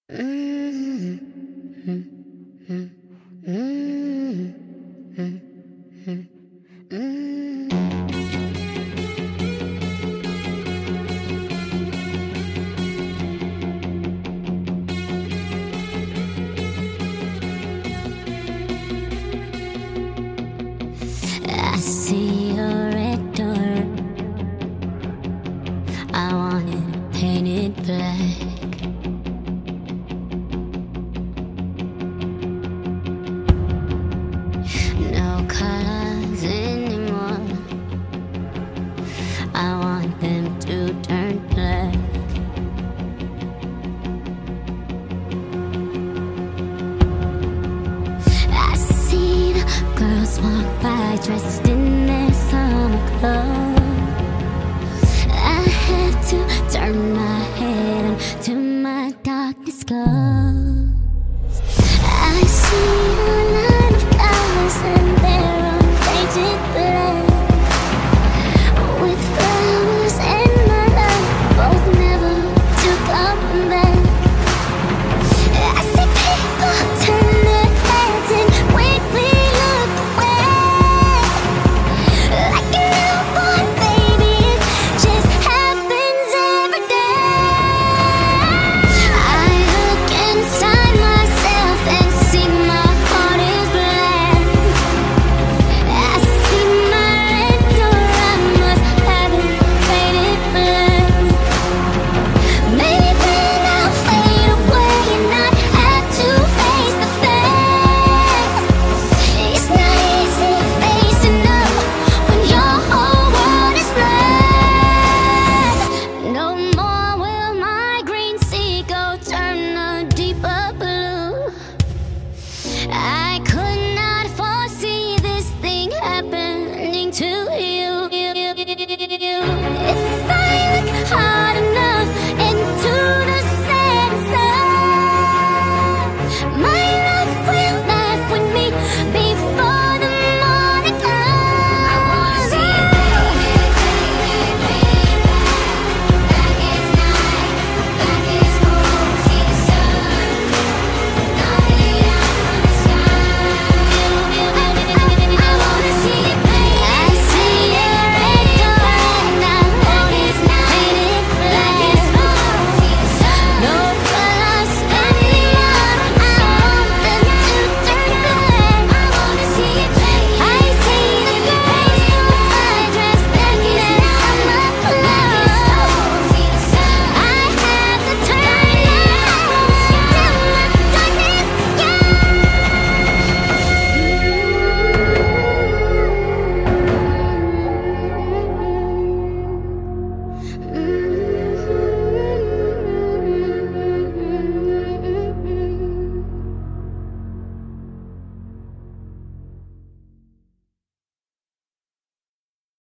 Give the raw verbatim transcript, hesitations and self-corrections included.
I see your red door. I want it painted black. No colors anymore. I want them to turn black. I see the girls walk by dressed in their summer clothes. I have to turn my head until my darkness glows.